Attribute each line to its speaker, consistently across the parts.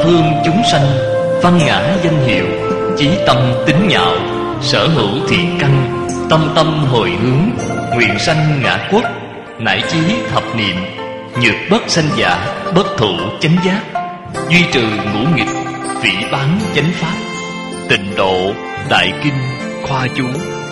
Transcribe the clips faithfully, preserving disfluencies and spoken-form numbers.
Speaker 1: thương chúng sanh, văn ngã danh hiệu, chí tâm tính nhạo, sở hữu thiện căn, tâm tâm hồi hướng, nguyện sanh ngã quốc, nải chí thập niệm, nhược bất sanh giả, bất thụ chánh giác, duy trừ ngũ nghịch, phỉ báng chánh pháp. Tịnh độ đại kinh khoa chú.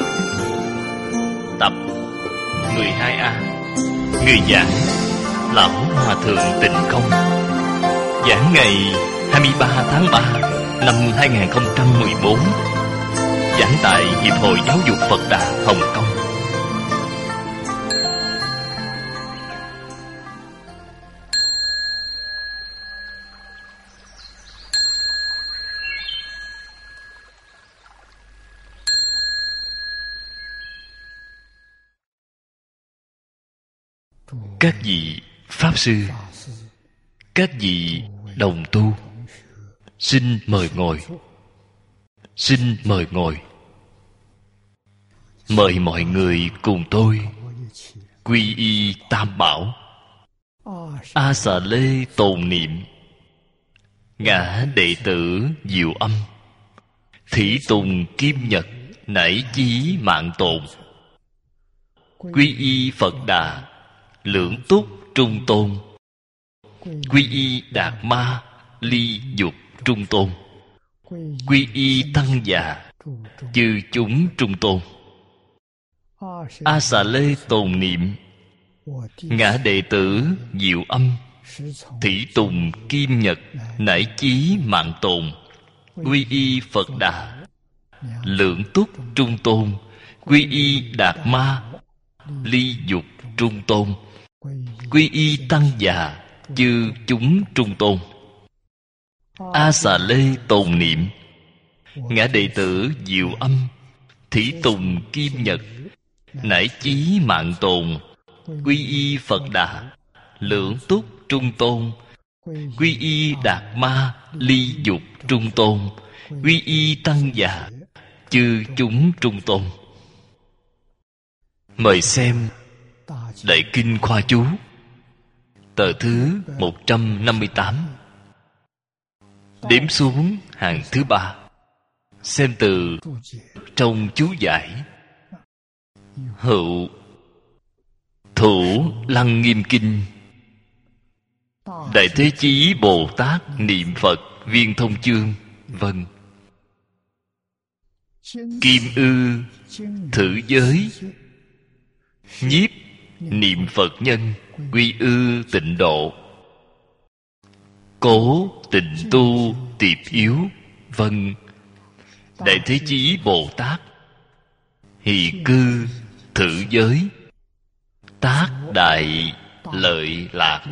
Speaker 1: Tập mười hai A. Người giảng Lão Hòa Thượng Tịnh Không. Giảng ngày hai mươi ba tháng ba năm hai nghìn không trăm mười bốn. Giảng tại Hiệp hội Giáo dục Phật Đà Hồng Kông. Các vị Pháp Sư, các vị đồng tu, xin mời ngồi. Xin mời ngồi. Mời mọi người cùng tôi quy y Tam Bảo, A Xà Lê tồn niệm, ngã đệ tử Diệu Âm, thủy tùng kim nhật, nảy chí mạng tồn. Quy y Phật Đà, lưỡng túc trung tôn. Quy y Đạt Ma, ly dục trung tôn. Quy y Tăng Già, chư chúng trung tôn. A Xà Lê tồn niệm, ngã đệ tử Diệu Âm, thủy tùng kim nhật, nảy chí mạng tồn. Quy y Phật Đà, lưỡng túc trung tôn. Quy y Đạt Ma, ly dục trung tôn. Quy y Tăng Già, chư chúng trung tôn. A Xà Lê tồn niệm, ngã đệ tử Diệu Âm, thủy tùng kim nhật, nải chí mạng tồn. Quy y Phật Đà, lưỡng túc trung tôn. Quy y Đạt Ma, ly dục trung tôn. Quy y Tăng Già, chư chúng trung tôn. Mời xem Đại Kinh Khoa Chú, tờ thứ một trăm năm mươi tám, đếm xuống hàng thứ ba. Xem từ trong chú giải: Hữu Thủ Lăng Nghiêm Kinh, Đại Thế Chí Bồ Tát niệm Phật viên thông chương, vân. Kim Ư Thử Giới, Nhiếp niệm Phật nhân, quy ư tịnh độ. Cố tịnh tu tiệp yếu, vân. Đại Thế Chí Bồ Tát, hỷ cư thử giới, tác đại lợi lạc.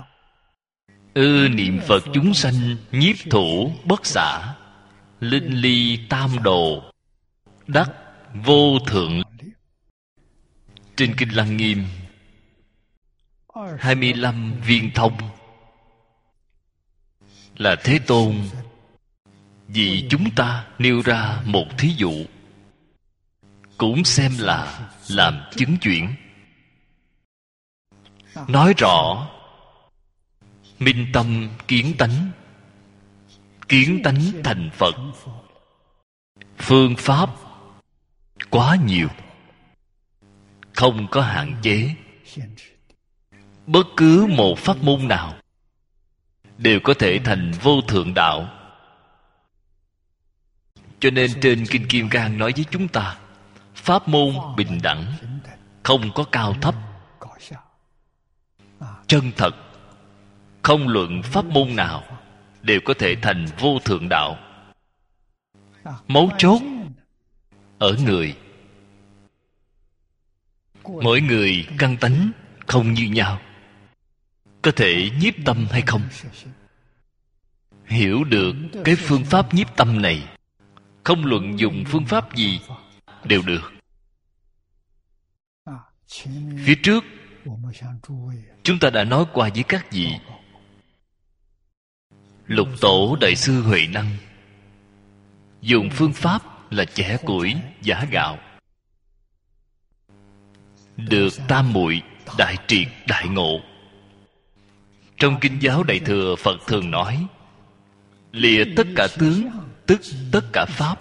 Speaker 1: Ư niệm Phật chúng sanh, nhiếp thủ bất xả, linh ly tam đồ, đắc vô thượng. Trên Kinh Lăng Nghiêm hai mươi lăm viên thông là Thế Tôn vì chúng ta nêu ra một thí dụ, cũng xem là làm chứng chuyển, nói rõ minh tâm kiến tánh, kiến tánh thành Phật. Phương pháp quá nhiều, không có hạn chế. Bất cứ một pháp môn nào đều có thể thành vô thượng đạo. Cho nên trên Kinh Kim Cang nói với chúng ta, pháp môn bình đẳng, không có cao thấp, chân thật. Không luận pháp môn nào đều có thể thành vô thượng đạo. Mấu chốt ở người. Mỗi người căn tánh không như nhau, có thể nhiếp tâm hay không. Hiểu được cái phương pháp nhiếp tâm này, không luận dùng phương pháp gì đều được. Phía trước chúng ta đã nói qua với các vị, Lục Tổ Đại sư Huệ Năng dùng phương pháp là chẻ củi giã gạo, được tam muội đại triệt đại ngộ. Trong Kinh Giáo Đại Thừa, Phật thường nói lìa tất cả tướng, tức tất cả pháp.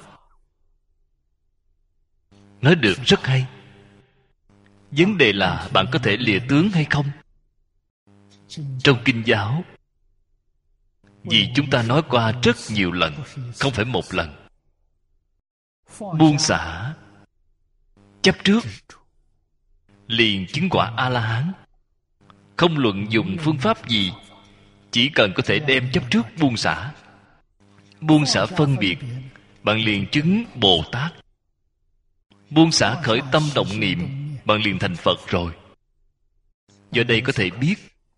Speaker 1: Nói được rất hay. Vấn đề là bạn có thể lìa tướng hay không? Trong kinh giáo, vì chúng ta nói qua rất nhiều lần, không phải một lần. Buông xả chấp trước, liền chứng quả A-la-hán. Không luận dùng phương pháp gì, chỉ cần có thể đem chấp trước buông xả, buông xả phân biệt, bạn liền chứng Bồ Tát. Buông xả khởi tâm động niệm, bạn liền thành Phật rồi. Do đây có thể biết,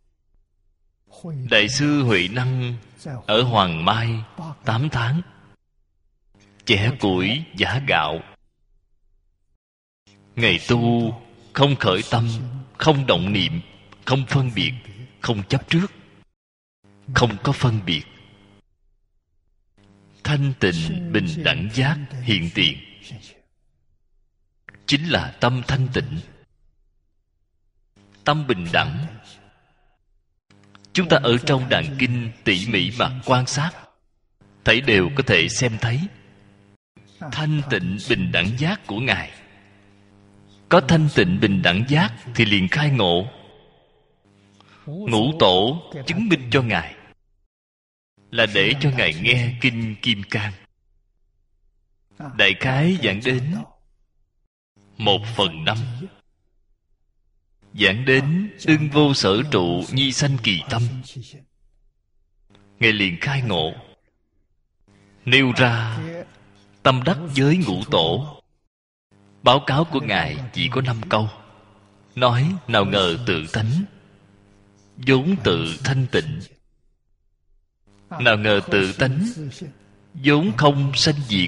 Speaker 1: Đại sư Huệ Năng ở Hoàng Mai tám tháng, chẻ củi giã gạo. Ngày tu không khởi tâm, không động niệm, không phân biệt, không chấp trước, không có phân biệt. Thanh tịnh bình đẳng giác hiện tiền, chính là tâm thanh tịnh, tâm bình đẳng. Chúng ta ở trong đàn kinh tỉ mỉ mà quan sát, thấy đều có thể xem thấy thanh tịnh bình đẳng giác của Ngài. Có thanh tịnh bình đẳng giác thì liền khai ngộ. Ngũ tổ chứng minh cho Ngài, là để cho Ngài nghe kinh Kim Cang. Đại khái giảng đến một phần năm, giảng đến ưng vô sở trụ nhi sanh kỳ tâm. Ngài liền khai ngộ, nêu ra tâm đắc với ngũ tổ. Báo cáo của Ngài chỉ có năm câu, nói nào ngờ tự tánh vốn tự thanh tịnh, nào ngờ tự tánh vốn không sanh diệt,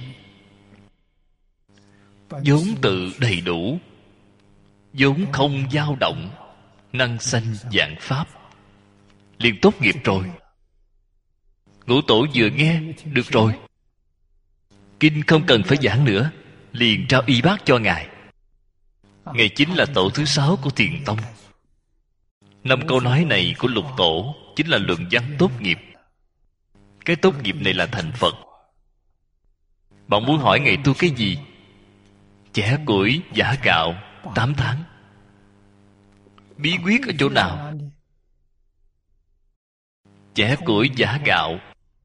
Speaker 1: vốn tự đầy đủ, vốn không dao động, năng sanh vạn pháp. Liền tốt nghiệp rồi. Ngũ tổ vừa nghe được rồi, kinh không cần phải giảng nữa, liền trao y bác cho Ngài. Ngài chính là tổ thứ sáu của Thiền Tông. Năm câu nói này của lục tổ chính là luận văn tốt nghiệp. Cái tốt nghiệp này là thành Phật. Bạn muốn hỏi Ngài tu cái gì? Chẻ củi giã gạo tám tháng. Bí quyết ở chỗ nào? Chẻ củi giã gạo,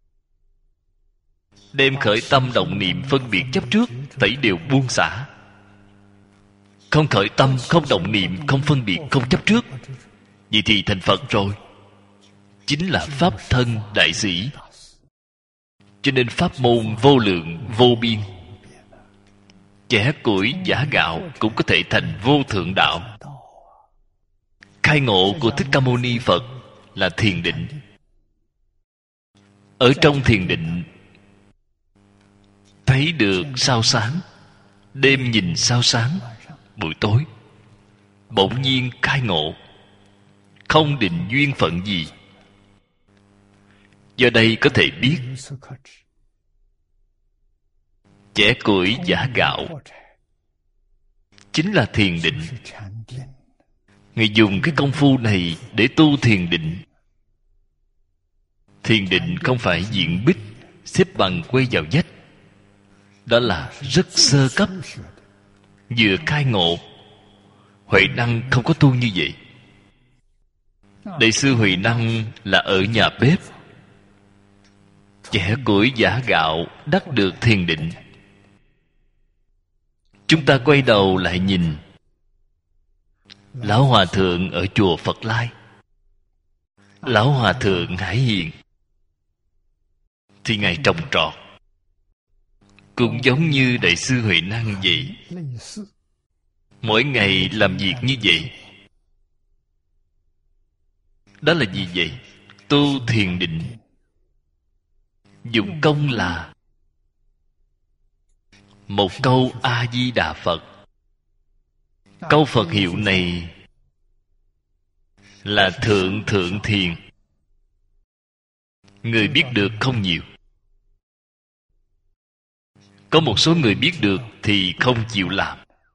Speaker 1: đem khởi tâm động niệm phân biệt chấp trước, tẩy đều buông xả. Không khởi tâm, không động niệm, không phân biệt, không chấp trước, vậy thì thành Phật rồi. Chính là Pháp thân đại sĩ. Cho nên pháp môn vô lượng vô biên. Chẻ củi giã gạo cũng có thể thành vô thượng đạo. Khai ngộ của Thích Ca Mâu Ni Phật là thiền định. Ở trong thiền định thấy được sao sáng, đêm nhìn sao sáng, buổi tối bỗng nhiên khai ngộ, không định duyên phận gì. Do đây có thể biết chẻ củi giã gạo chính là thiền định. Người dùng cái công phu này để tu thiền định. Thiền định không phải diện bích xếp bằng quay vào vách. Đó là rất sơ cấp, vừa khai ngộ. Huệ Năng không có tu như vậy. Đại sư Huệ Năng là ở nhà bếp, chẻ củi giã gạo đắc được thiền định. Chúng ta quay đầu lại nhìn Lão Hòa Thượng ở chùa Phật Lai, Lão Hòa Thượng Hải Hiền, thì Ngài trồng trọt cũng giống như Đại sư Huệ Năng vậy. Mỗi ngày làm việc như vậy. Đó là gì vậy? Tu thiền định. Dụng công là một câu A-di-đà Phật. Câu Phật hiệu này là thượng thượng thiền. Người biết được không nhiều. Có một số người biết được thì không chịu làm.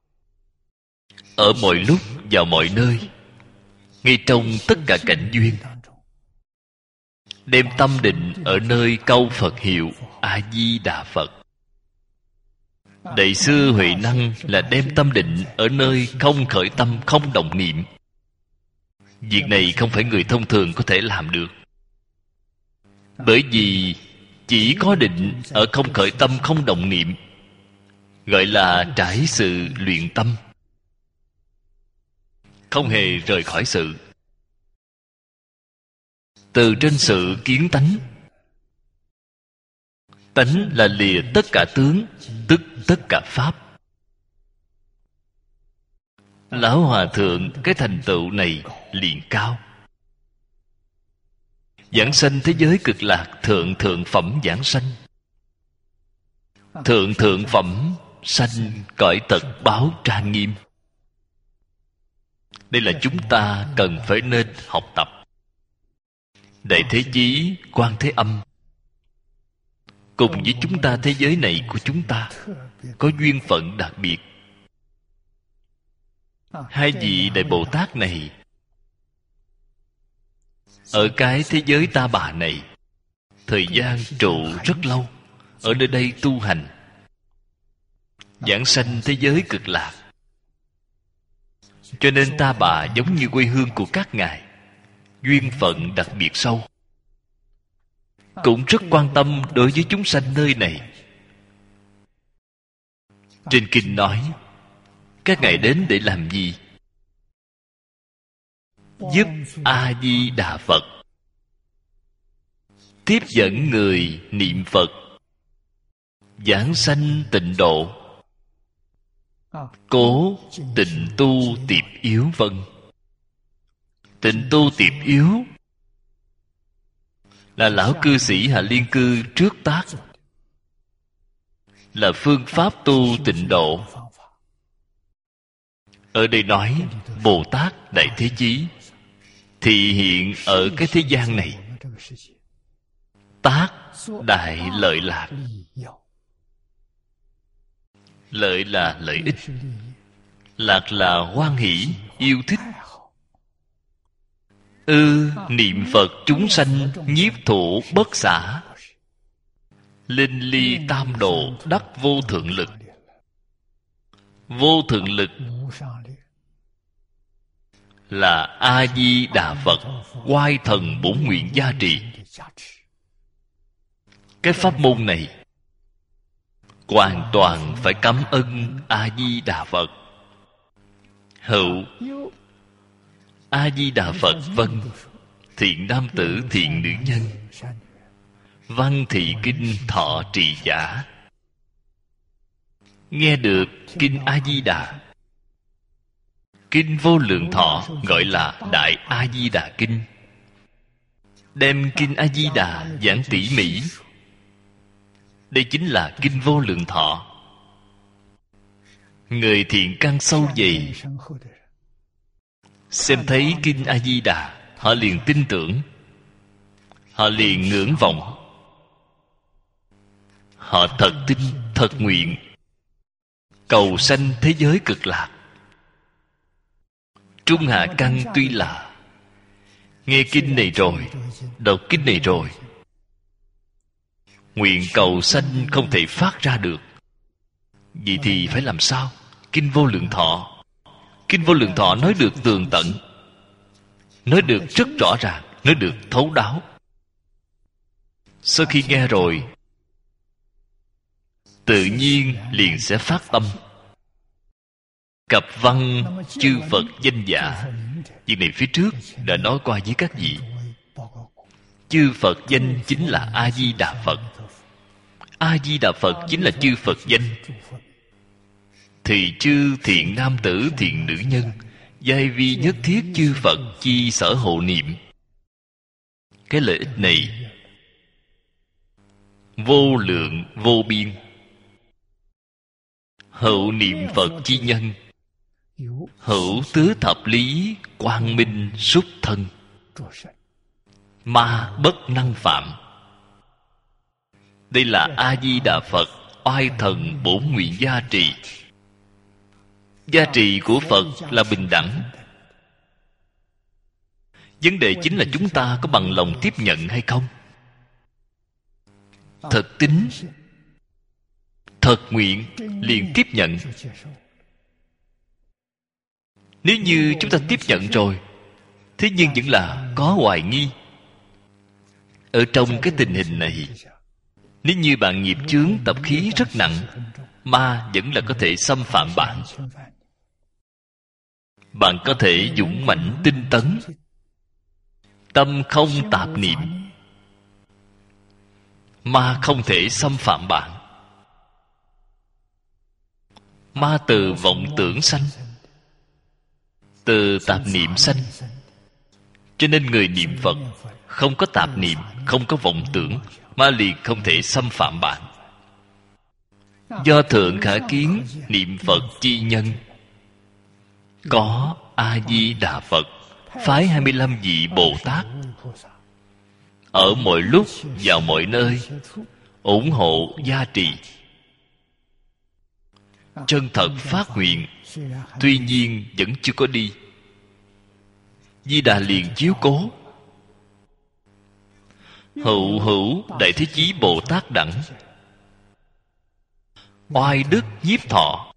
Speaker 1: Ở mọi lúc, vào mọi nơi, ngay trong tất cả cảnh duyên, đem tâm định ở nơi câu Phật hiệu A-di-đà Phật. Đại sư Huệ Năng là đem tâm định ở nơi không khởi tâm, không động niệm. Việc này không phải người thông thường có thể làm được. Bởi vì chỉ có định ở không khởi tâm, không động niệm, gọi là trải sự luyện tâm, không hề rời khỏi sự. Từ trên sự kiến tánh. Tánh là lìa tất cả tướng, tức tất cả pháp. Lão Hòa Thượng cái thành tựu này liền cao. Giảng sanh thế giới cực lạc, thượng thượng phẩm giảng sanh. Thượng thượng phẩm sanh cõi tật báo trang nghiêm. Đây là chúng ta cần phải nên học tập. Đại Thế Chí, Quan Thế Âm cùng với chúng ta thế giới này của chúng ta có duyên phận đặc biệt. Hai vị Đại Bồ Tát này ở cái thế giới Ta Bà này thời gian trụ rất lâu, ở nơi đây tu hành, giảng sanh thế giới cực lạc. Cho nên Ta Bà giống như quê hương của các ngài, duyên phận đặc biệt sâu, cũng rất quan tâm đối với chúng sanh nơi này. Trên kinh nói các ngài đến để làm gì? Giúp A-di-đà Phật tiếp dẫn người niệm Phật, giảng sanh tịnh độ, cố tịnh tu tiệp yếu vân. Tịnh tu tiệp yếu là lão cư sĩ Hạ Liên Cư trước tác, là phương pháp tu tịnh độ. Ở đây nói Bồ Tát Đại Thế Chí thị hiện ở cái thế gian này, tác đại lợi lạc. Lợi là lợi ích, lạc là hoan hỷ, yêu thích. Ư niệm Phật chúng sanh nhiếp thủ bất xả, linh ly tam độ đắc vô thượng lực. Vô thượng lực là A-di-đà Phật oai thần bổn nguyện gia trì. Cái pháp môn này hoàn toàn phải cảm ơn A-di-đà Phật. Hữu A-di-đà Phật vân, thiện nam tử thiện nữ nhân, văn thị kinh thọ trì giả. Nghe được kinh A-di-đà, kinh Vô Lượng Thọ gọi là Đại A-di-đà Kinh. Đem kinh A-di-đà giảng tỉ mỉ, đây chính là kinh Vô Lượng Thọ. Người thiện căn sâu dày xem thấy kinh A-di-đà, họ liền tin tưởng, họ liền ngưỡng vọng, họ thật tin, thật nguyện cầu sanh thế giới cực lạc. Trung hạ căn tuy là nghe kinh này rồi, đọc kinh này rồi, nguyện cầu sanh không thể phát ra được. Vậy thì phải làm sao? Kinh Vô Lượng Thọ, Kinh Vô Lượng Thọ nói được tường tận, nói được rất rõ ràng, nói được thấu đáo. Sau khi nghe rồi, tự nhiên liền sẽ phát tâm. Cập văn chư Phật danh giả, việc này phía trước đã nói qua với các vị. Chư Phật danh chính là A-di-đà Phật. A-di-đà Phật chính là chư Phật danh. Thì chư thiện nam tử thiện nữ nhân, giai vi nhất thiết chư Phật chi sở hộ niệm. Cái lợi ích này vô lượng vô biên. Hậu niệm Phật chi nhân, hữu tứ thập lý quang minh xuất thân, ma bất năng phạm. Đây là A-di-đà Phật oai thần bổn nguyện gia trì. Gia trì của Phật là bình đẳng. Vấn đề chính là chúng ta có bằng lòng tiếp nhận hay không. thật tín, thật nguyện, liền tiếp nhận. Nếu như chúng ta tiếp nhận rồi, thế nhưng vẫn là có hoài nghi. Ở trong cái tình hình này, nếu như bạn nghiệp chướng tập khí rất nặng, ma vẫn là có thể xâm phạm bạn. Bạn có thể dũng mãnh tinh tấn, tâm không tạp niệm, ma không thể xâm phạm bạn. Ma từ vọng tưởng sanh, từ tạp niệm sanh. Cho nên người niệm Phật không có tạp niệm, không có vọng tưởng, ma liền không thể xâm phạm bạn. Do thượng khả kiến niệm Phật chi nhân, có A Di Đà Phật phái hai mươi lăm vị Bồ Tát ở mọi lúc vào mọi nơi ủng hộ gia trì. Chân thật phát nguyện, tuy nhiên vẫn chưa có đi, Di Đà liền chiếu cố. Hữu hữu Đại Thế Chí Bồ Tát đẳng, oai đức nhiếp thọ,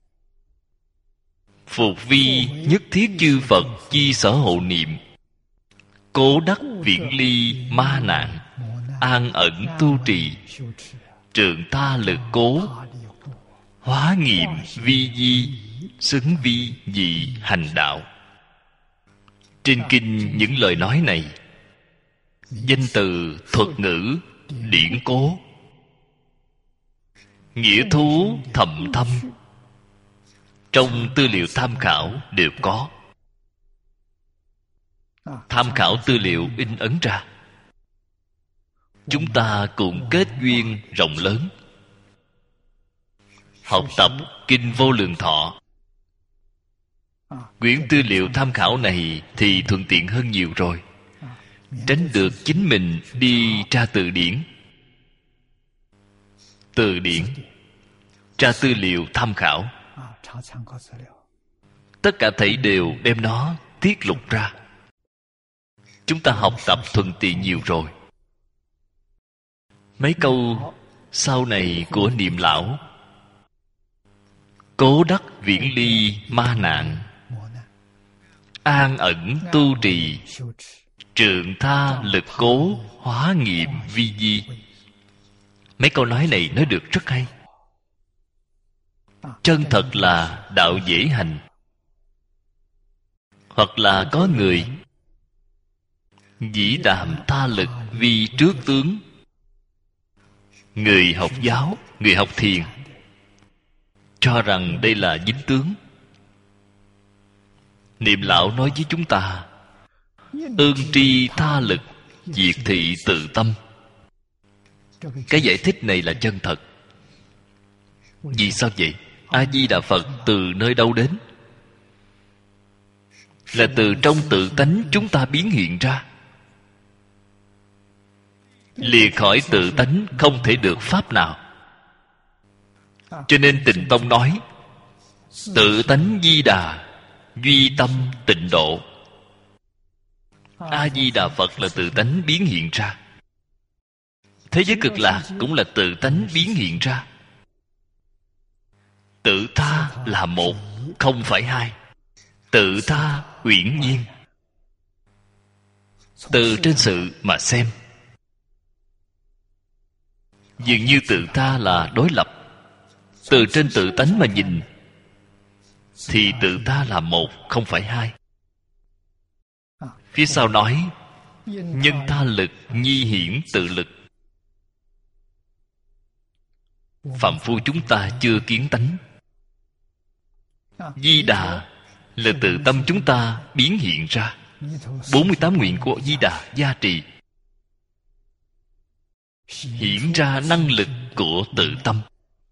Speaker 1: phục vi nhất thiết chư Phật chi sở hộ niệm, cố đắc viễn ly ma nạn, an ẩn tu trì, trượng ta lực cố, hóa nghiệm vi di, xứng vi dị hành đạo. Trên kinh những lời nói này, danh từ, thuật ngữ, điển cố, nghĩa thú thầm thâm, trong tư liệu tham khảo đều có. Tham khảo tư liệu in ấn ra, chúng ta cùng kết duyên rộng lớn, học tập kinh Vô Lượng Thọ. Quyển tư liệu tham khảo này thì thuận tiện hơn nhiều rồi, tránh được chính mình đi tra từ điển. Từ điển, tra tư liệu tham khảo, tất cả thảy đều đem nó tiết lục ra. Chúng ta học tập thuận tiện nhiều rồi. Mấy câu sau này của Niệm Lão: cố đắc viễn ly ma nạn, an ẩn tu trì, trượng tha lực cố, hóa nghiệm vi di. Mấy câu nói này nói được rất hay. Chân thật là đạo dễ hành. Hoặc là có người dĩ đàm tha lực vi trước tướng. Người học giáo, người học thiền cho rằng đây là dính tướng. Niệm Lão nói với chúng ta: ương tri tha lực, diệt thị tự tâm. Cái giải thích này là chân thật. Vì sao vậy? A Di Đà Phật từ nơi đâu đến? Là từ trong tự tánh chúng ta biến hiện ra. Lìa khỏi tự tánh không thể được pháp nào. Cho nên Tịnh Tông nói: tự tánh Di Đà, duy tâm tịnh độ. A Di Đà Phật là tự tánh biến hiện ra. Thế giới cực lạc cũng là tự tánh biến hiện ra. Tự tha là một, không phải hai. Tự tha uyển nhiên. Từ trên sự mà xem, dường như tự tha là đối lập. Từ trên tự tánh mà nhìn, thì tự tha là một, không phải hai. Phía sau nói: nhân tha lực nhi hiển tự lực. Phạm phu chúng ta chưa kiến tánh. Di Đà là tự tâm chúng ta biến hiện ra. bốn mươi tám nguyện của Di Đà gia trì, hiện ra năng lực của tự tâm.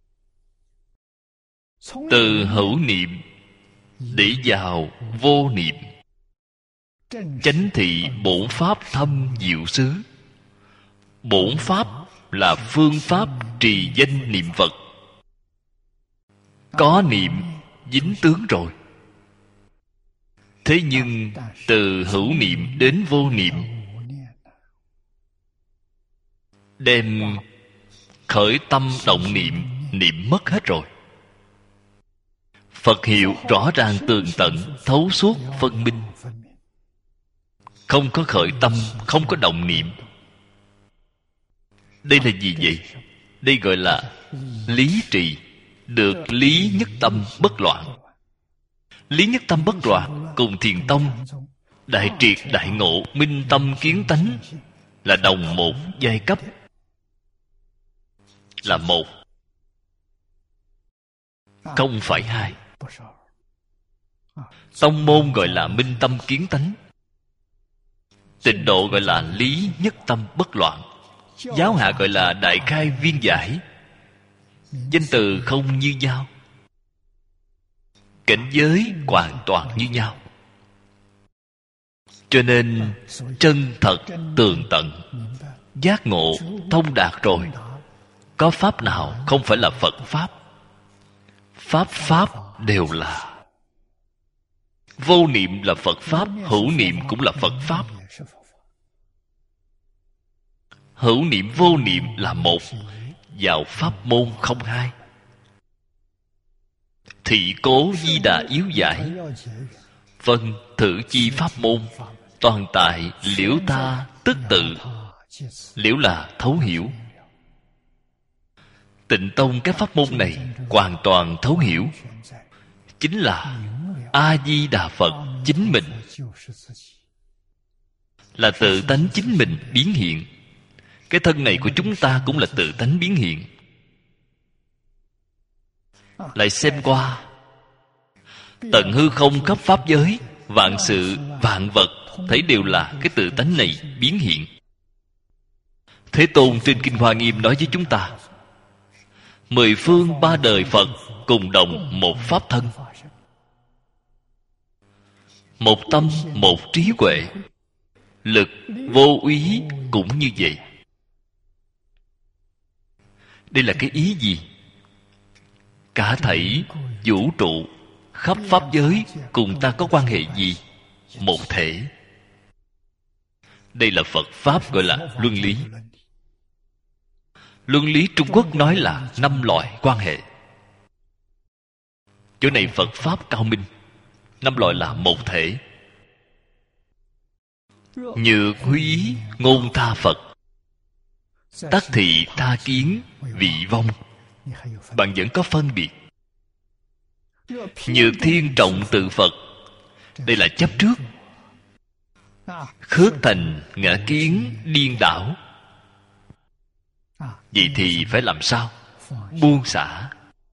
Speaker 1: Từ hữu niệm để vào vô niệm, chánh thị bổn pháp thâm diệu xứ. Bổn pháp là phương pháp trì danh niệm Phật. Có niệm dính tướng rồi. Thế nhưng từ hữu niệm đến vô niệm, đem khởi tâm động niệm, niệm mất hết rồi. Phật hiệu rõ ràng tường tận, thấu suốt phân minh. Không có khởi tâm, không có động niệm. Đây là gì vậy? Đây gọi là lý trì. Được lý nhất tâm bất loạn. Lý nhất tâm bất loạn cùng Thiền tông đại triệt đại ngộ minh tâm kiến tánh là đồng một giai cấp, là một, không phải hai. Tông môn gọi là minh tâm kiến tánh, tịnh độ gọi là lý nhất tâm bất loạn, giáo hạ gọi là đại khai viên giải. Danh từ không như nhau, cảnh giới hoàn toàn như nhau. Cho nên chân thật tường tận, giác ngộ thông đạt rồi, có pháp nào không phải là Phật pháp? Pháp pháp đều là. Vô niệm là Phật pháp, hữu niệm cũng là Phật pháp. Hữu niệm vô niệm là một, vào pháp môn không hai. Thị cố di đà yếu giải, phân thử chi pháp môn, toàn tại liễu ta tức tự. Liễu là thấu hiểu. Tịnh tông cái pháp môn này hoàn toàn thấu hiểu, chính là A Di Đà Phật chính mình, là tự tánh chính mình biến hiện. Cái thân này của chúng ta cũng là tự tánh biến hiện. Lại xem qua tận hư không khắp pháp giới, vạn sự vạn vật thấy đều là cái tự tánh này biến hiện. Thế Tôn trên Kinh Hoa Nghiêm nói với chúng ta, mười phương ba đời Phật cùng đồng một pháp thân, một tâm một trí huệ, lực vô úy cũng như vậy. Đây là cái ý gì? Cả thảy vũ trụ khắp pháp giới cùng ta có quan hệ gì? Một thể. Đây là Phật pháp gọi là luân lý. Luân lý Trung Quốc nói là năm loại quan hệ. Chỗ này Phật pháp cao minh. Năm loại là một thể. Nhược húy ngôn tha Phật, tắc thị tha kiến vị vong. Bạn vẫn có phân biệt. Nhược thiên trọng tự Phật, đây là chấp trước. Khước thành ngã kiến điên đảo. Vậy thì phải làm sao? Buông xả.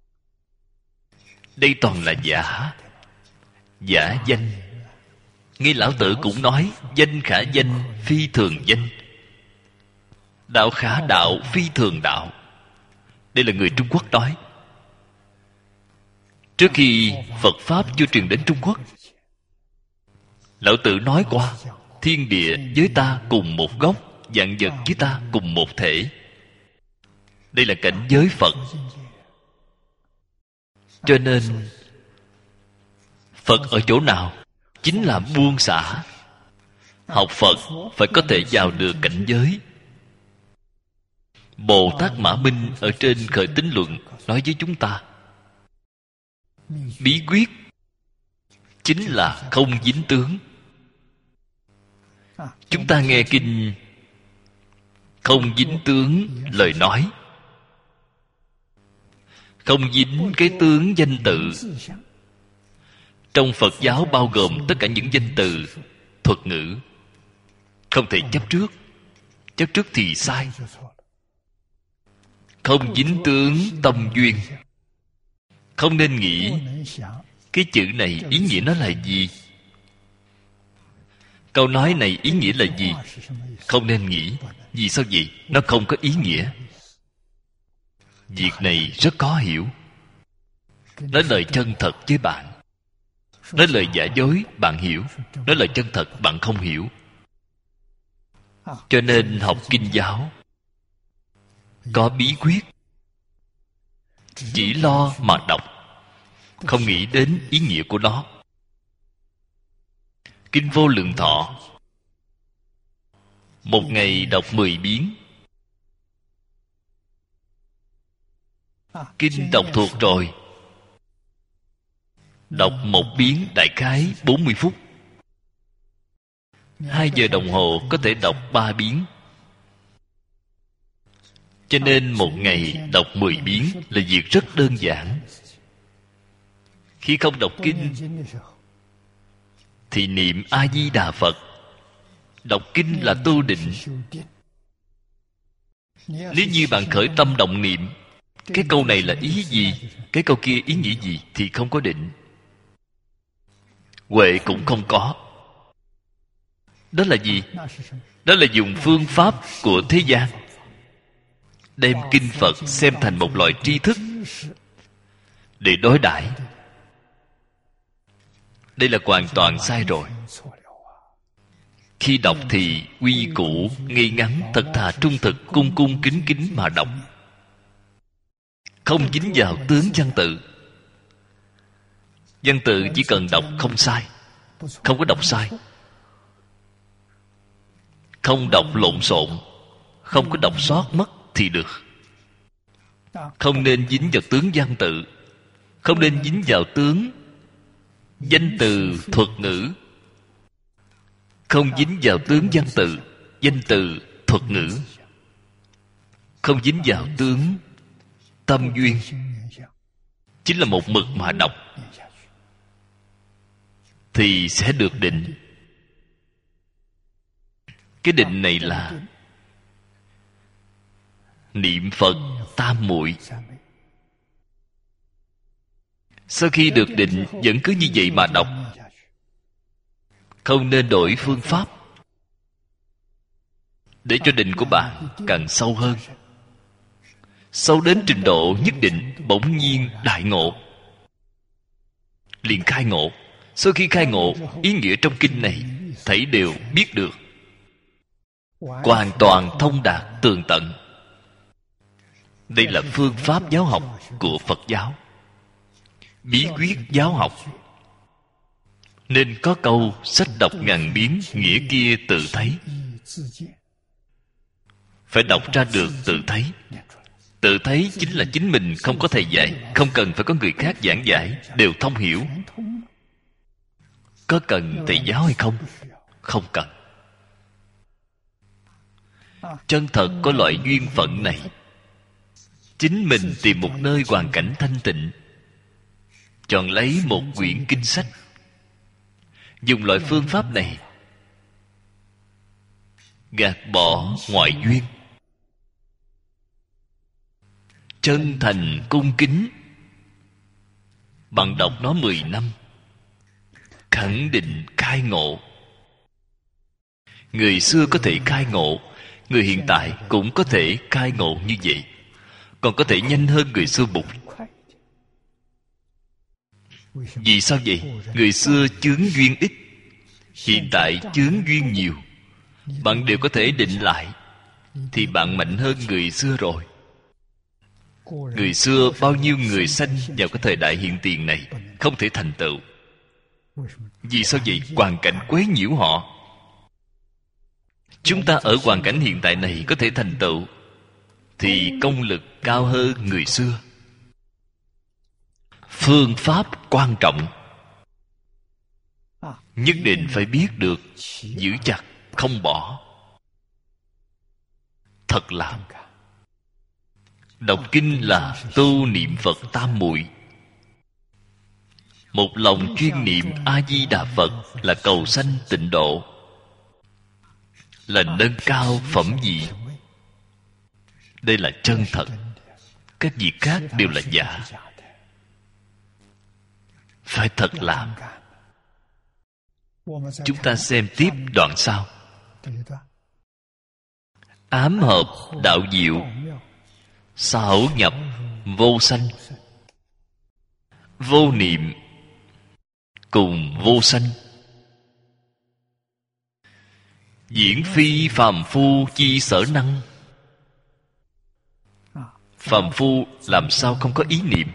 Speaker 1: Đây toàn là giả. Giả danh. Ngay Lão Tử cũng nói, danh khả danh, phi thường danh. Đạo khả đạo, phi thường đạo. Đây là người Trung Quốc nói. Trước khi Phật Pháp chưa truyền đến Trung Quốc, Lão Tử nói qua, thiên địa với ta cùng một gốc, vạn vật với ta cùng một thể. Đây là cảnh giới Phật. Cho nên Phật ở chỗ nào? Chính là buông xả. Học Phật phải có thể vào được cảnh giới. Bồ Tát Mã Minh ở trên Khởi Tín Luận nói với chúng ta, bí quyết chính là không dính tướng. Chúng ta nghe kinh không dính tướng lời nói, không dính cái tướng danh tự. Trong Phật giáo bao gồm tất cả những danh từ, thuật ngữ. Không thể chấp trước. Chấp trước thì sai. Không dính tướng tâm duyên. Không nên nghĩ cái chữ này ý nghĩa nó là gì, câu nói này ý nghĩa là gì. Không nên nghĩ. Vì sao vậy? Nó không có ý nghĩa. Việc này rất khó hiểu. Nói lời chân thật với bạn, nói lời giả dối bạn hiểu, nói lời chân thật bạn không hiểu. Cho nên học kinh giáo có bí quyết, chỉ lo mà đọc, không nghĩ đến ý nghĩa của nó. Kinh Vô Lượng Thọ một ngày đọc mười biến. Kinh đọc thuộc rồi, đọc một biến đại khái bốn mươi phút. Hai giờ đồng hồ có thể đọc ba biến. Cho nên một ngày đọc mười biến là việc rất đơn giản. Khi không đọc kinh thì niệm A-di-đà Phật. Đọc kinh là tu định. Nếu như bạn khởi tâm động niệm, cái câu này là ý gì, cái câu kia ý nghĩa gì, thì không có định. Huệ cũng không có. Đó là gì? Đó là dùng phương pháp của thế gian, đem kinh Phật xem thành một loại tri thức để đối đãi. Đây là hoàn toàn sai rồi. Khi đọc thì quy củ, ngay ngắn, thật thà, trung thực, cung cung kính kính mà đọc, không dính vào tướng văn tự. Văn tự chỉ cần đọc không sai, không có đọc sai, không đọc lộn xộn, không có đọc sót mất thì được. Không nên dính vào tướng văn tự, không nên dính vào tướng danh từ thuật ngữ, không dính vào tướng văn tự, danh từ thuật ngữ, không dính vào tướng tâm duyên. Chính là một mực mà đọc thì sẽ được định. Cái định này là niệm Phật tam muội. Sau khi được định vẫn cứ như vậy mà đọc, không nên đổi phương pháp, để cho định của bạn càng sâu hơn. Sâu đến trình độ nhất định, bỗng nhiên đại ngộ, liền khai ngộ. Sau khi khai ngộ, ý nghĩa trong kinh này thảy đều biết được, hoàn toàn thông đạt tường tận. Đây là phương pháp giáo học của Phật giáo, bí quyết giáo học. Nên có câu sách đọc ngàn biến, nghĩa kia tự thấy. Phải đọc ra được tự thấy. Tự thấy chính là chính mình, không có thầy dạy, không cần phải có người khác giảng giải, đều thông hiểu. Có cần thầy giáo hay không? Không cần. Chân thật có loại duyên phận này, chính mình tìm một nơi hoàn cảnh thanh tịnh, chọn lấy một quyển kinh sách, dùng loại phương pháp này gạt bỏ ngoại duyên, chân thành cung kính. Bạn đọc nó mười năm, khẳng định khai ngộ. Người xưa có thể khai ngộ, người hiện tại cũng có thể khai ngộ như vậy, còn có thể nhanh hơn người xưa một. Vì sao vậy? Người xưa chướng duyên ít, hiện tại chướng duyên nhiều. Bạn đều có thể định lại, thì bạn mạnh hơn người xưa rồi. Người xưa bao nhiêu người sanh vào cái thời đại hiện tiền này không thể thành tựu. Vì sao vậy? Hoàn cảnh quấy nhiễu họ. Chúng ta ở hoàn cảnh hiện tại này có thể thành tựu, thì công lực cao hơn người xưa. Phương pháp quan trọng, nhất định phải biết được, giữ chặt, không bỏ. Thật làm. Đọc kinh là tu niệm Phật tam muội. Một lòng chuyên niệm A-di-đà Phật là cầu sanh tịnh độ, là nâng cao phẩm vị. Đây là chân thật. Các việc khác đều là giả. Phải thật làm. Chúng ta xem tiếp đoạn sau. Ám hợp đạo diệu, xảo nhập vô sanh. Vô niệm cùng vô sanh, diễn phi phàm phu chi sở năng. Phàm phu làm sao không có ý niệm?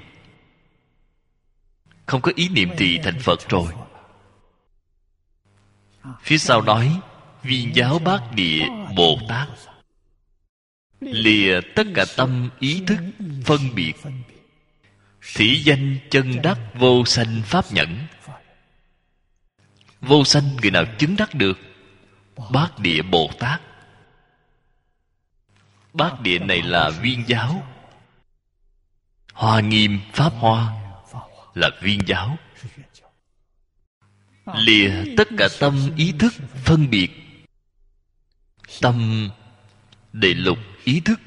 Speaker 1: Không có ý niệm thì thành Phật rồi. Phía sau nói Viên giáo bát địa Bồ Tát, lìa tất cả tâm ý thức phân biệt, Thí danh chân đắc vô sanh pháp nhẫn. Vô sanh người nào chứng đắc được? Bát Địa Bồ Tát. Bát Địa này là viên giáo. Hoa Nghiêm Pháp Hoa là viên giáo. Lìa tất cả tâm ý thức phân biệt, tâm đệ lục ý thức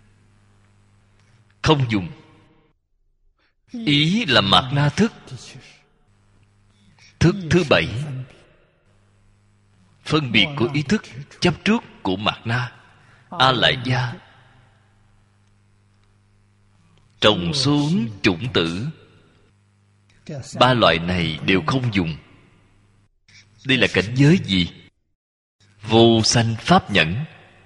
Speaker 1: không dùng. Ý là mạt na thức. Thức thứ bảy, phân biệt của ý thức, chấp trước của mạt na, a lại gia, trồng xuống chủng tử. Ba loại này đều không dùng. Đây là cảnh giới gì? Vô sanh pháp nhẫn.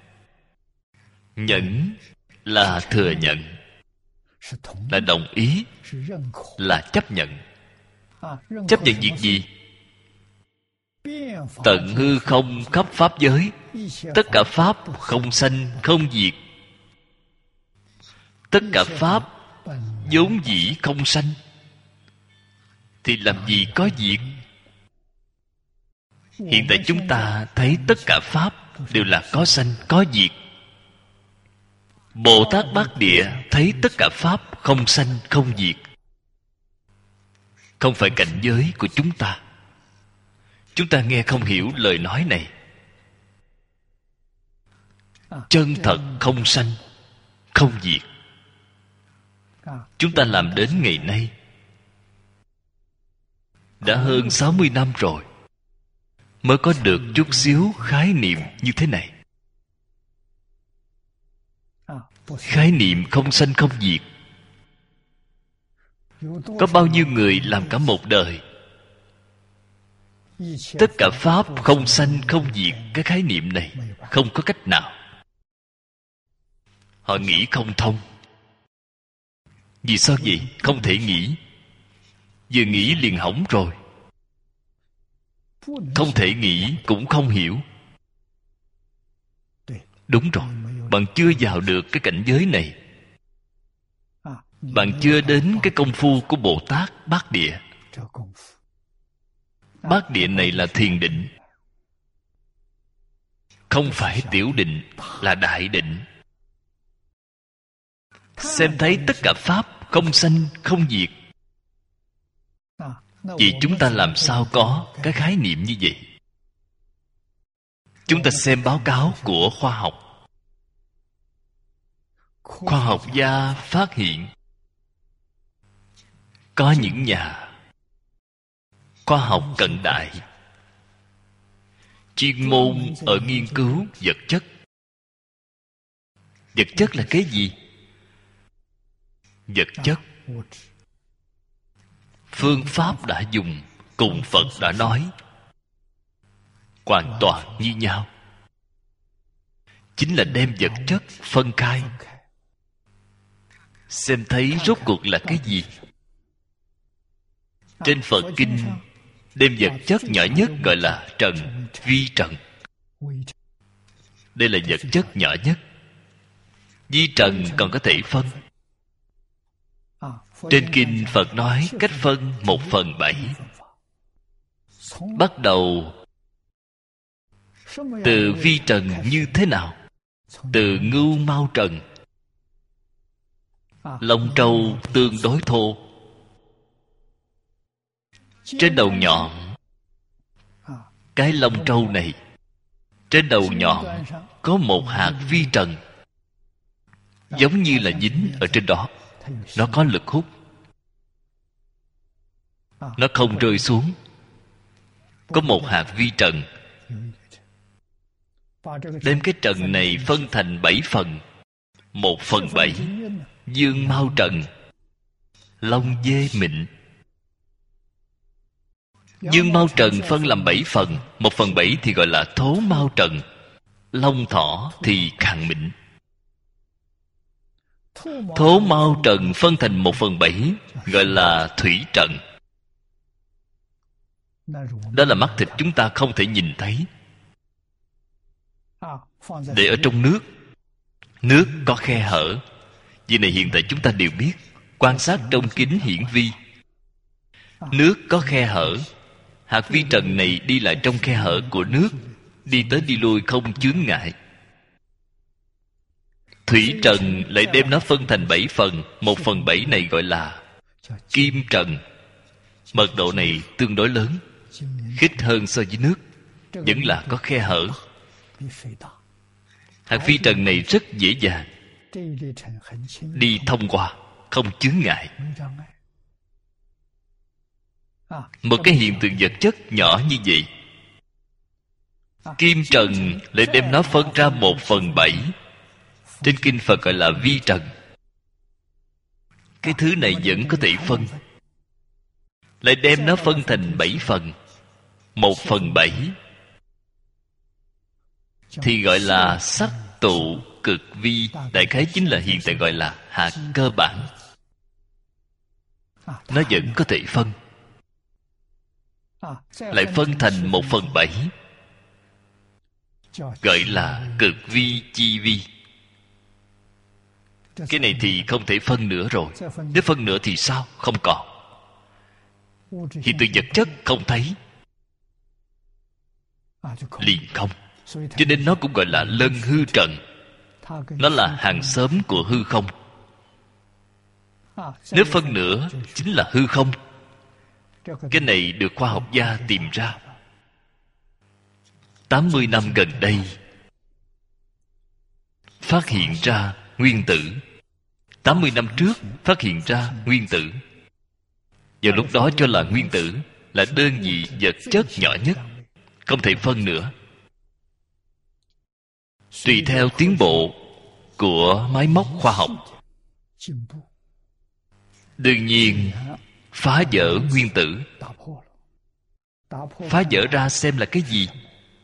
Speaker 1: Nhẫn là thừa nhận, là đồng ý, là chấp nhận. Chấp nhận việc gì? Tận hư không khắp pháp giới, tất cả pháp không sanh không diệt. Tất cả pháp vốn dĩ không sanh, thì làm gì có diệt? Hiện tại chúng ta thấy tất cả pháp đều là có sanh có diệt. Bồ Tát Bát Địa thấy tất cả pháp không sanh không diệt. Không phải cảnh giới của chúng ta. Chúng ta nghe không hiểu lời nói này. Chân thật không sanh không diệt. Chúng ta làm đến ngày nay đã hơn sáu mươi năm rồi, mới có được chút xíu khái niệm như thế này. Khái niệm không sanh không diệt. Có bao nhiêu người làm cả một đời, tất cả pháp không sanh không diệt, cái khái niệm này không có cách nào. Họ nghĩ không thông. Vì sao vậy? Không thể nghĩ. Vừa nghĩ liền hỏng rồi. Không thể nghĩ cũng không hiểu. Đúng rồi, bạn chưa vào được cái cảnh giới này. Bạn chưa đến cái công phu của Bồ Tát Bát Địa. Bát Địa này là thiền định, không phải tiểu định, là đại định. Xem thấy tất cả pháp không sanh không diệt. Vậy chúng ta làm sao có cái khái niệm như vậy? Chúng ta xem báo cáo của khoa học. Khoa học gia phát hiện có những nhà khoa học cận đại chuyên môn ở nghiên cứu vật chất. Vật chất là cái gì? Vật chất, phương pháp đã dùng cùng Phật đã nói hoàn toàn như nhau. Chính là đem vật chất phân khai, xem thấy rốt cuộc là cái gì. Trên Phật Kinh đem vật chất nhỏ nhất gọi là trần, vi trần. Đây là vật chất nhỏ nhất. Vi trần còn có thể phân. Trên Kinh Phật nói cách phân một phần bảy. Bắt đầu từ vi trần như thế nào? Từ ngưu mao trần. Lông trâu tương đối thô, trên đầu nhọn. Cái lông trâu này, trên đầu nhọn có một hạt vi trần, giống như là dính ở trên đó. Nó có lực hút, nó không rơi xuống. Có một hạt vi trần. Đem cái trần này phân thành bảy phần. Một phần bảy dương mao trần, lông dê mịn. Dương mao trần phân làm bảy phần. Một phần bảy thì gọi là thố mao trần, lông thỏ thì càng mịn. Thố mao trần phân thành một phần bảy gọi là thủy trần. Đó là mắt thịt chúng ta không thể nhìn thấy. Để ở trong nước, nước có khe hở. Vì này hiện tại chúng ta đều biết Quan sát trong kính hiển vi, nước có khe hở. Hạt vi trần này đi lại trong khe hở của nước, đi tới đi lui không chướng ngại. Thủy trần lại đem nó phân thành bảy phần. Một phần bảy này gọi là kim trần. Mật độ này tương đối lớn, khít hơn so với nước, vẫn là có khe hở. Hạt vi trần này rất dễ dàng đi thông qua, không chướng ngại. Một cái hiện tượng vật chất nhỏ như vậy, kim trần lại đem nó phân ra một phần bảy. Trên kinh Phật gọi là vi trần. Cái thứ này vẫn có thể phân, lại đem nó phân thành bảy phần. Một phần bảy thì gọi là sắc tụ cực vi. Đại khái chính là hiện tại gọi là hạt cơ bản. Nó vẫn có thể phân, lại phân thành một phần bảy, gọi là cực vi chi vi. Cái này thì không thể phân nữa rồi. Nếu phân nữa thì sao? Không còn. Hiện tượng vật chất không thấy, liền không. Cho nên nó cũng gọi là lân hư trần. Nó là hàng xóm của hư không. Nếu phân nữa chính là hư không. Cái này được khoa học gia tìm ra. tám mươi năm gần đây phát hiện ra nguyên tử. tám mươi năm trước phát hiện ra nguyên tử. Vào lúc đó cho là nguyên tử là đơn vị vật chất nhỏ nhất, không thể phân nữa. Tùy theo tiến bộ của máy móc khoa học, đương nhiên phá vỡ nguyên tử. Phá vỡ ra xem là cái gì?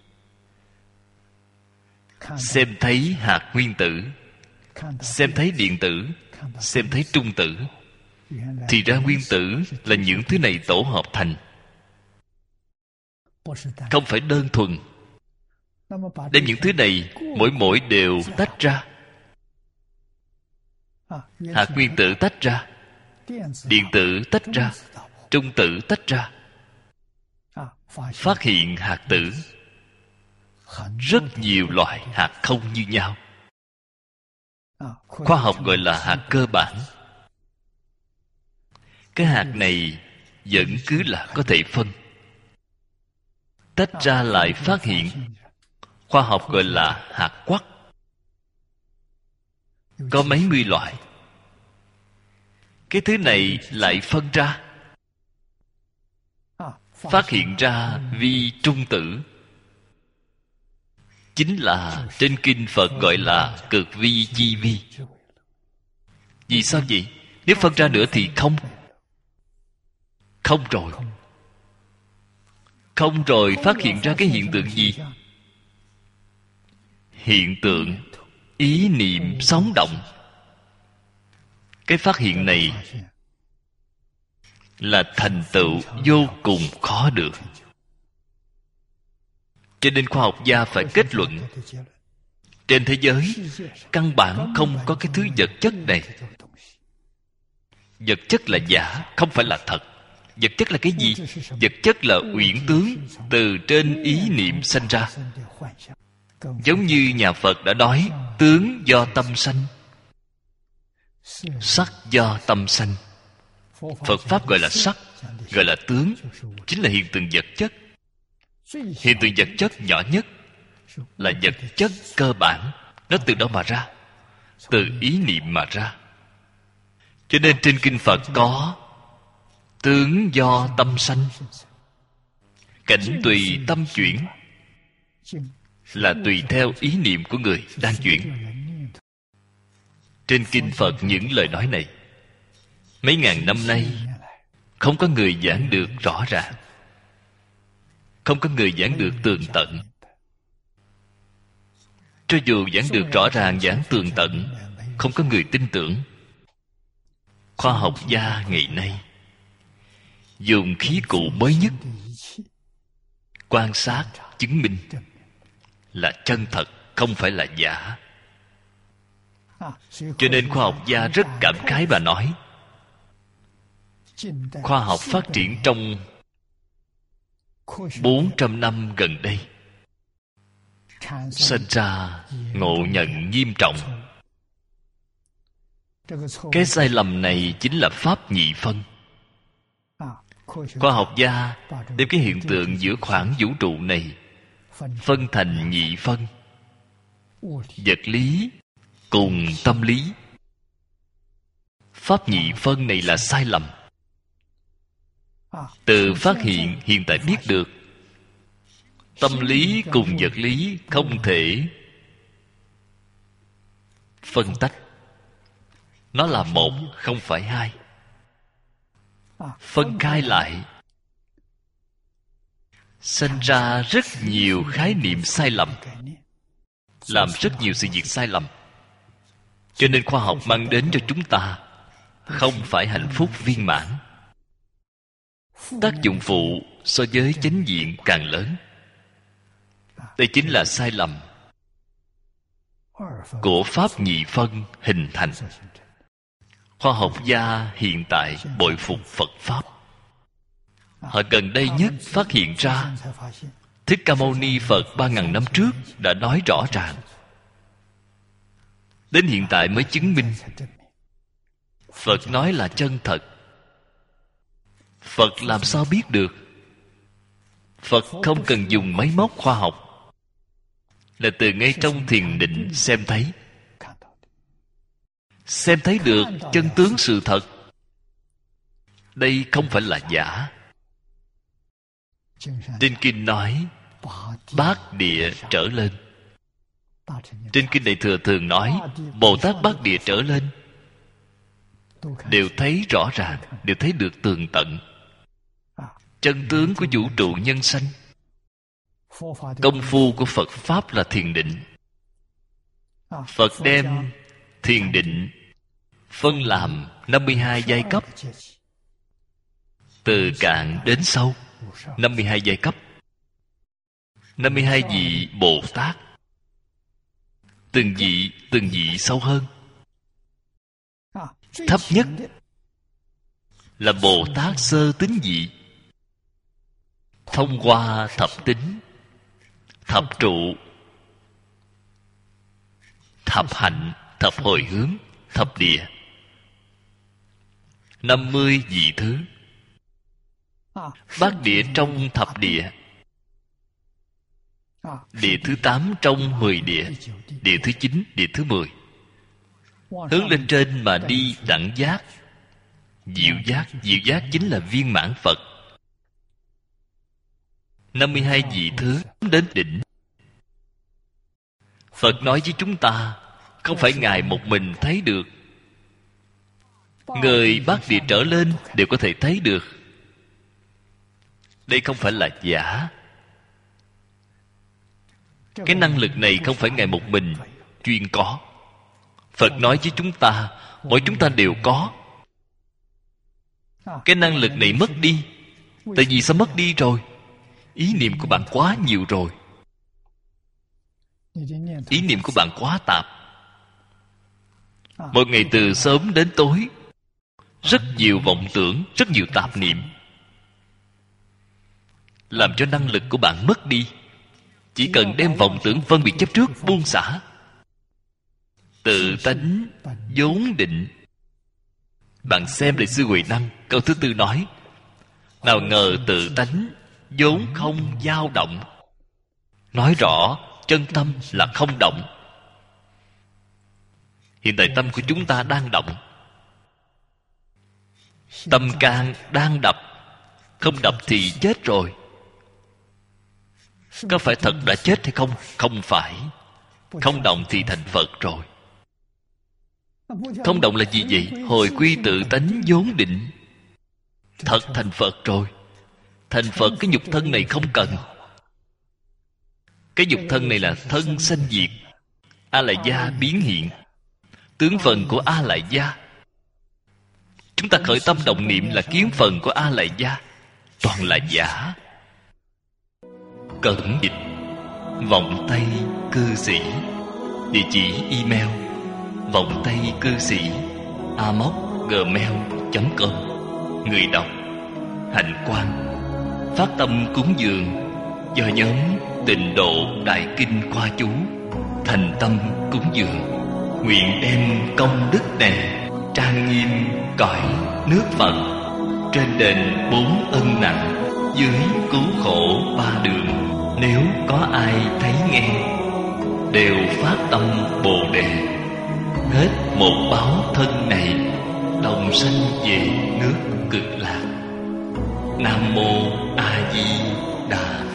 Speaker 1: Xem thấy hạt nguyên tử, xem thấy điện tử, xem thấy trung tử. Thì ra nguyên tử là những thứ này tổ hợp thành, không phải đơn thuần. Đem những thứ này mỗi mỗi đều tách ra. Hạt nguyên tử tách ra, điện tử tách ra, trung tử tách ra. Phát hiện hạt tử. Rất nhiều loại hạt không như nhau. Khoa học gọi là hạt cơ bản. Cái hạt này vẫn cứ là có thể phân. Tách ra lại phát hiện. Khoa học gọi là hạt quắc. Có mấy mươi loại. Cái thứ này lại phân ra, phát hiện ra vi trung tử. Chính là trên kinh Phật gọi là cực vi chi vi. Vì sao vậy? Nếu phân ra nữa thì không. Không rồi. Không rồi phát hiện ra cái hiện tượng gì? Hiện tượng ý niệm sống động. Cái phát hiện này là thành tựu vô cùng khó được. Cho nên khoa học gia phải kết luận trên thế giới căn bản không có cái thứ vật chất này. Vật chất là giả, không phải là thật. Vật chất là cái gì? Vật chất là uyển tướng từ trên ý niệm sanh ra. Giống như nhà Phật đã nói, tướng do tâm sanh, sắc do tâm sanh. Phật Pháp gọi là sắc, gọi là tướng, chính là hiện tượng vật chất. Hiện tượng vật chất nhỏ nhất là vật chất cơ bản. Nó từ đâu mà ra? Từ ý niệm mà ra. Cho nên trên kinh Phật có tướng do tâm sanh, cảnh tùy tâm chuyển, là tùy theo ý niệm của người đang chuyển. Trên kinh Phật những lời nói này mấy ngàn năm nay không có người giảng được rõ ràng, không có người giảng được tường tận. Cho dù giảng được rõ ràng, giảng tường tận, không có người tin tưởng. Khoa học gia ngày nay dùng khí cụ mới nhất quan sát chứng minh là chân thật, không phải là giả. Cho nên khoa học gia rất cảm khái và nói, khoa học phát triển trong bốn trăm năm gần đây sinh ra ngộ nhận nghiêm trọng. Cái sai lầm này chính là pháp nhị phân. Khoa học gia đem cái hiện tượng giữa khoảng vũ trụ này phân thành nhị phân: vật lý cùng tâm lý. Pháp nhị phân này là sai lầm. Từ phát hiện hiện tại biết được tâm lý cùng vật lý không thể phân tách. Nó là một, không phải hai. Phân khai lại sinh ra rất nhiều khái niệm sai lầm, làm rất nhiều sự việc sai lầm. Cho nên khoa học mang đến cho chúng ta không phải hạnh phúc viên mãn. Tác dụng phụ so với chánh diện càng lớn. Đây chính là sai lầm của pháp nhị phân hình thành. Khoa học gia hiện tại bội phục Phật Pháp. Họ gần đây nhất phát hiện ra Thích Ca Mâu Ni Phật ba ngàn năm trước đã nói rõ ràng. Đến hiện tại mới chứng minh Phật nói là chân thật. Phật làm sao biết được? Phật không cần dùng máy móc khoa học, là từ ngay trong thiền định xem thấy. Xem thấy được chân tướng sự thật. Đây không phải là giả. Trên kinh nói bát địa trở lên. Trên kinh này thừa thường nói Bồ Tát bát địa trở lên đều thấy rõ ràng, đều thấy được tường tận chân tướng của vũ trụ nhân sanh. Công phu của Phật Pháp là thiền định. Phật đem thiền định phân làm năm mươi hai giai cấp, từ cạn đến sâu. Năm mươi hai giai cấp, năm mươi hai vị Bồ Tát. Từng vị, từng vị sâu hơn. Thấp nhất là Bồ Tát sơ tín vị. Thông qua thập tính, thập trụ, thập hạnh, thập hồi hướng, thập địa, năm mươi vị thứ. Bát địa trong thập địa, địa thứ tám trong mười địa, địa thứ chín, địa thứ mười. Hướng lên trên mà đi đẳng giác, diệu giác. Diệu giác chính là viên mãn Phật. Năm mươi hai vị thứ đến đỉnh. Phật nói với chúng ta, không phải Ngài một mình thấy được. Người bát địa trở lên đều có thể thấy được. Đây không phải là giả. Cái năng lực này không phải Ngài một mình chuyên có. Phật nói với chúng ta, mỗi chúng ta đều có. Cái năng lực này mất đi. Tại vì sao mất đi rồi? Ý niệm của bạn quá nhiều rồi. Ý niệm của bạn quá tạp. Một ngày từ sớm đến tối, rất nhiều vọng tưởng, rất nhiều tạp niệm, làm cho năng lực của bạn mất đi. Chỉ cần đem vọng tưởng phân biệt chấp trước buông xả, tự tánh vốn định. Bạn xem Đại sư Huệ Năng câu thứ tư nói, nào ngờ tự tánh vốn không dao động. Nói rõ chân tâm là không động. Hiện tại tâm của chúng ta đang động. Tâm can đang đập. Không đập thì chết rồi. Có phải thật đã chết hay không? Không phải. Không động thì thành Phật rồi. Không động là gì vậy? Hồi quy tự tánh vốn định. Thật thành Phật rồi. Thành Phật cái nhục thân này không cần. Cái nhục thân này là thân sanh diệt. A Lại Gia biến hiện. Tướng phần của A Lại Gia. Chúng ta khởi tâm động niệm là kiến phần của A Lại Gia. Toàn là giả. Cẩn dịch Vọng Tây Cư Sĩ. Địa chỉ email vọng tây cư sĩ a m o c gmail chấm com. người đọc, hạnh quan, phát tâm cúng dường do nhóm Tịnh Độ Đại Kinh Khoa Chú thành tâm cúng dường, nguyện đem công đức này trang nghiêm cõi nước Phật, trên đền bốn ân nặng, dưới cứu khổ ba đường. Nếu có ai thấy nghe, đều phát tâm Bồ Đề, hết một báo thân này, đồng sanh về nước Cực Lạc. Nam mô A Di Đà